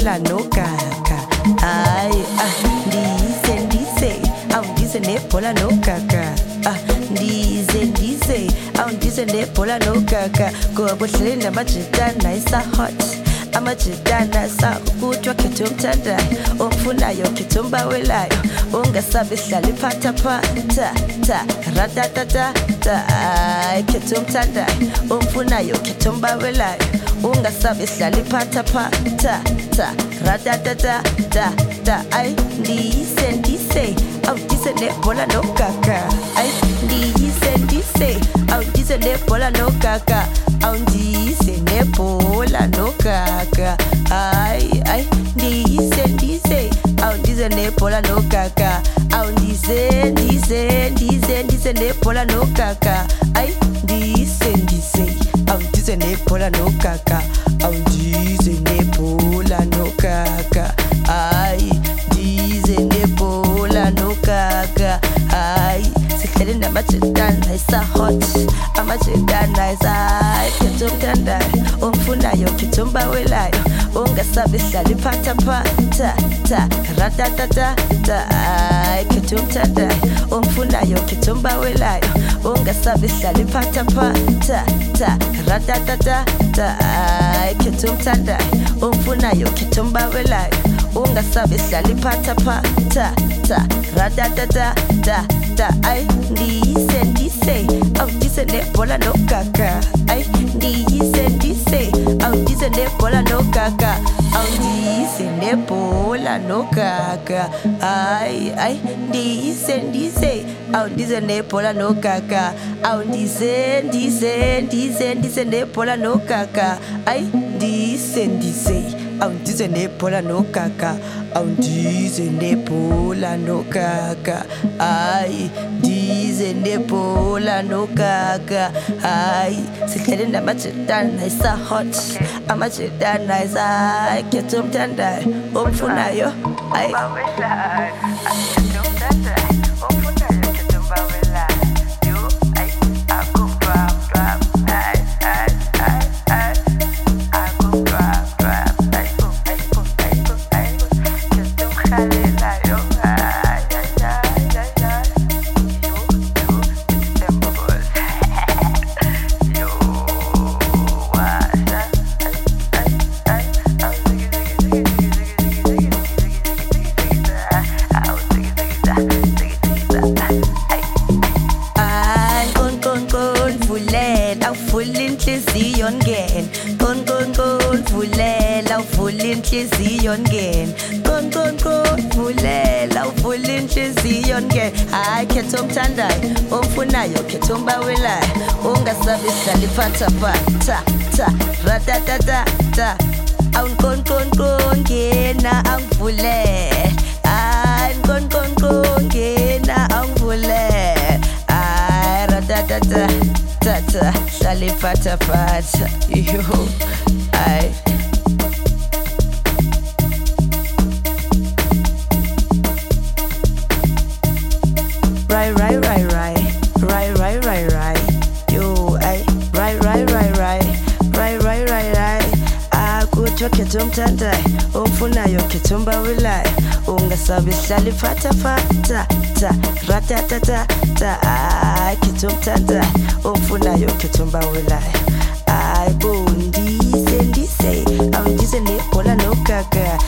nebhola nogaga. Hayi ndize awundize nebhola nogaga. Ndize awundize nebhola nogaga. Ngoba uhleli namajitana isa-hot, amajitana sakuthiwa khetha omthandayo, omfunayo khetha ombawelayo, ungasabi hlala iphathaphatha ta ratatata ta. Khetha omthandayo, omfunayo khetha ombawelayo, ungasabi hlala iphathaphatha ta ratatata ta ta. Ndize awundize nebhola nogaga. Ndize awundize nebhola nogaga. Awundize nebhola nogaga. Ndize awundize nebhola nogaga. Awundize nebhola nogaga. Ndize awundize nebhola nogaga. Awundize nebhola nogaga. Ndize nebhola nogaga. Sihlele namajitana isa-hot, amajitana khetha omthandayo, omfunayo khetha ombawelayo, ungasabi hlala iphathaphatha ta ratatata ta. Khetha omthandayo, omfunayo khetha ombawelayo, ungasabi hlala iphathaphatha ta ratatata ta. Khetha omthandayo, omfunayo khetha ombawelayo, ungasabi hlala iphathaphatha ta ratatata ta ta. Ndize awundize nebhola nogaga. Ndize awundize nebhola nogaga. Awundize nebhola nogaga. Ndize awundize nebhola nogaga. Awundize nebhola nogaga. Ndize awundize nebhola nogaga. Awundize nebhola nogaga. Ndize nebhola nogaga. Sihlele namajitana isa-hot, amajitana khetha omthandayo, omfunayo inhliziyo ngene, vulela uvula inhliziyo ngene, vulela uvula inhliziyo ngene. Khetha omthandayo, omfunayo khetha ombawelayo, ungasabi hlala iphathaphatha ta ratatata ta. Ngena angivulele, ngena angivulele. Ratatata tata hlala iphathaphatha yo. Right yo. Right. Akuthiwa khetha omthandayo, omfunayo khetha ombawelayo, ungasabi hlala iphathaphatha ta ratatata ta. Khetha omthandayo, omfunayo khetha ombawelayo. Ndize awundize nebhola nogaga.